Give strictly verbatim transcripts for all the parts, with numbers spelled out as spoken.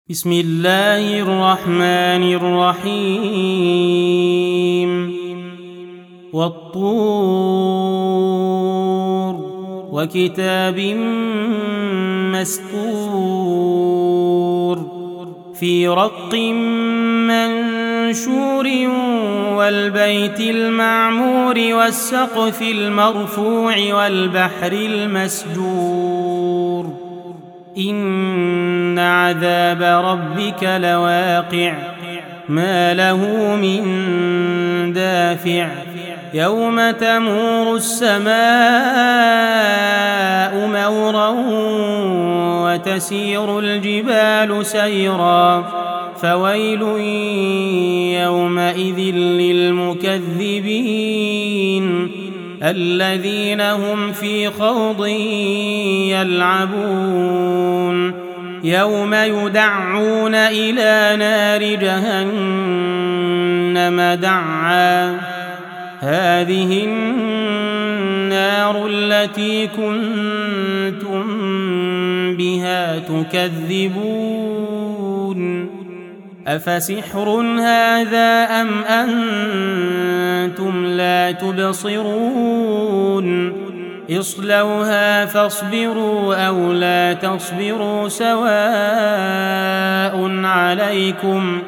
بسم الله الرحمن الرحيم والطور وكتاب مسطور في رق منشور والبيت المعمور والسقف المرفوع والبحر المسجور إن عذاب ربك لواقع ما له من دافع يوم تمور السماء مورا وتسير الجبال سيرا فويل يومئذ للمكذبين الذين هم في خوض يلعبون يوم يدعون إلى نار جهنم دعا هذه النار التي كنتم بها تكذبون أفسحر هذا أم أنتم لا تبصرون اصلوها فاصبروا أو لا تصبروا سواء عليكم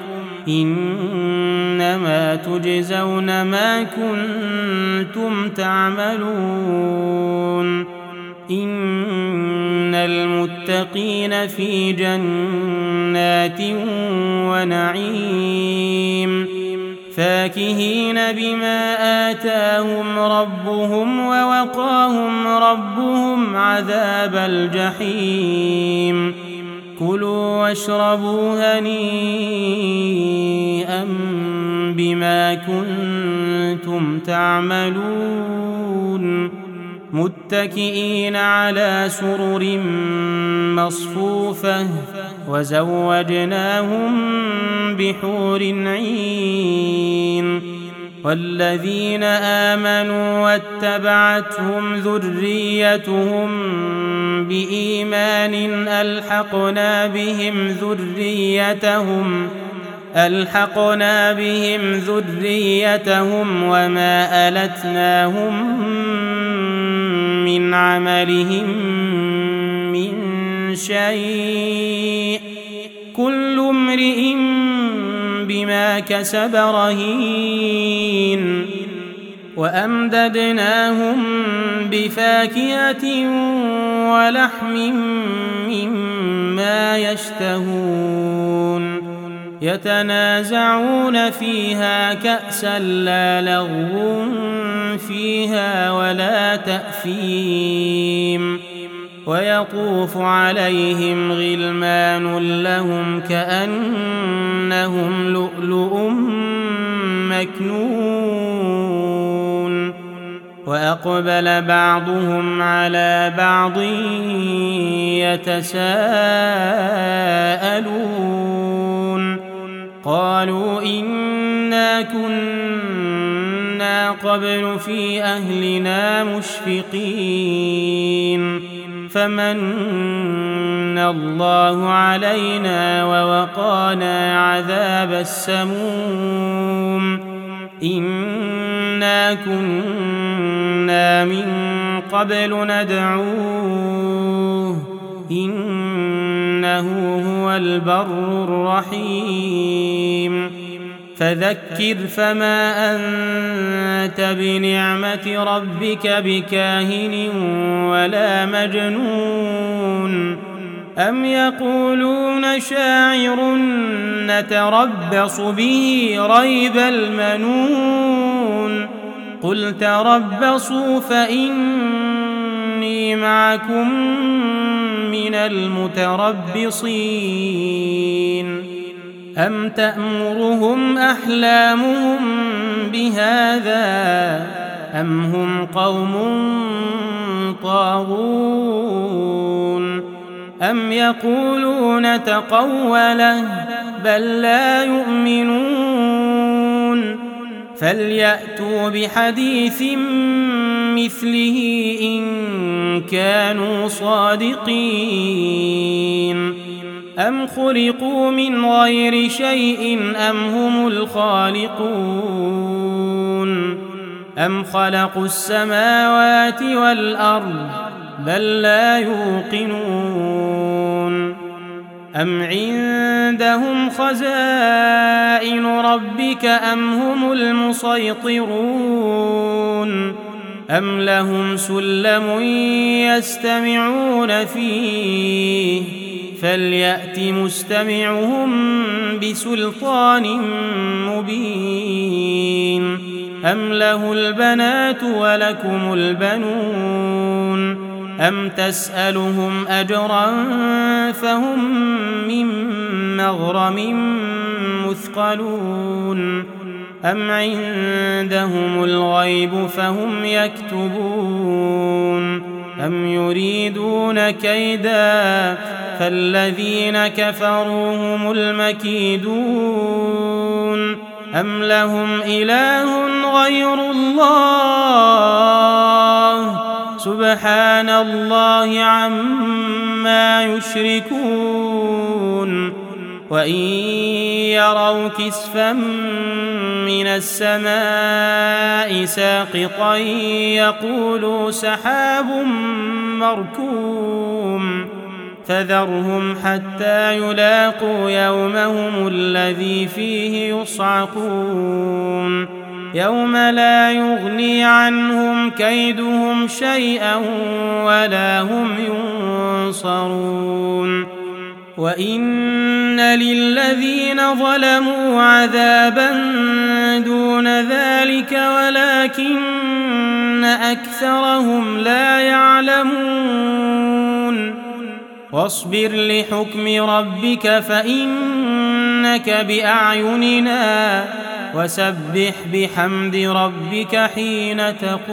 إنما تجزون ما كنتم تعملون إن المتقين في جنات ونعيم فاكهين بما آتاهم ربهم ووقاهم ربهم عذاب الجحيم كلوا واشربوا هنيئا بما كنتم تعملون متكئين على سرر مصفوفة وزوجناهم بحور عين والذين آمنوا واتبعتهم ذريتهم بإيمان ألحقنا بهم ذريتهم ألحقنا بهم ذريتهم وما ألتناهم من عملهم من شيء كل امرئ بما كسب رهين وأمددناهم بفاكهة ولحم مما يشتهون يتنازعون فيها كأسا لا لغو فيها ولا تأثيم ويطوف عليهم غلمان لهم كأنهم لؤلؤ مكنون وأقبل بعضهم على بعض يتساءلون قالوا إنا كنا قبل في أهلنا مشفقين فمن الله علينا ووقانا عذاب السموم إنا كنا من قبل ندعوه إنه هو البر الرحيم فذكر فما أنت بنعمة ربك بكاهن ولا مجنون أم يقولون شاعر نتربص به ريب المنون قل تربصوا فإني معكم من المتربصين أم تأمرهم أحلامهم بهذا أم هم قوم طاغون أم يقولون تقوله بل لا يؤمنون فليأتوا بحديث مثله إن كانوا صادقين أم خلقوا من غير شيء أم هم الخالقون أم خلقوا السماوات والأرض بل لا يوقنون أم عندهم خزائن ربك أم هم المسيطرون أم لهم سلم يستمعون فيه فليأت مستمعهم بسلطان مبين أم له البنات ولكم البنون أم تسألهم أجرا فهم من مغرم مثقلون أم عندهم الغيب فهم يكتبون أم يريدون كيدا فالذين كفروا هم المكيدون أم لهم إله غير الله سبحان الله عما يشركون وإن يروا كسفا من السماء ساقطا يقولوا سحاب مركوم فذرهم حتى يلاقوا يومهم الذي فيه يصعقون يوم للا يغني عنهم كيدهم شيئا ولا هم ينصرون وإن للذين ظلموا عذابا دون ذلك ولكن أكثرهم لا يعلمون واصبر لحكم ربك فإنك بأعيننا وسبح بحمد ربك حين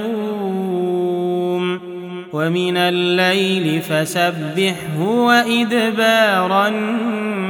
تقوم ومن الليل فسبحه وإدبار النجوم